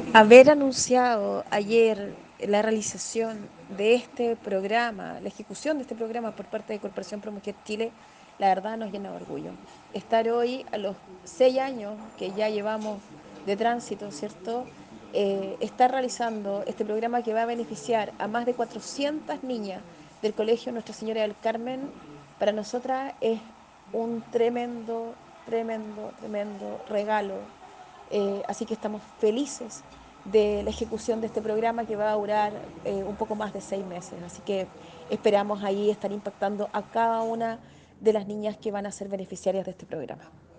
Haber anunciado ayer la realización de este programa, la ejecución de este programa por parte de Corporación Pro Mujer Chile, la verdad nos llena de orgullo. Estar hoy a los 6 años que ya llevamos de tránsito, ¿cierto? Estar realizando este programa que va a beneficiar a más de 400 niñas del Colegio Nuestra Señora del Carmen, para nosotras es un tremendo, tremendo, tremendo regalo. Así que estamos felices de la ejecución de este programa que va a durar un poco más de 6 meses. Así que esperamos ahí estar impactando a cada una de las niñas que van a ser beneficiarias de este programa.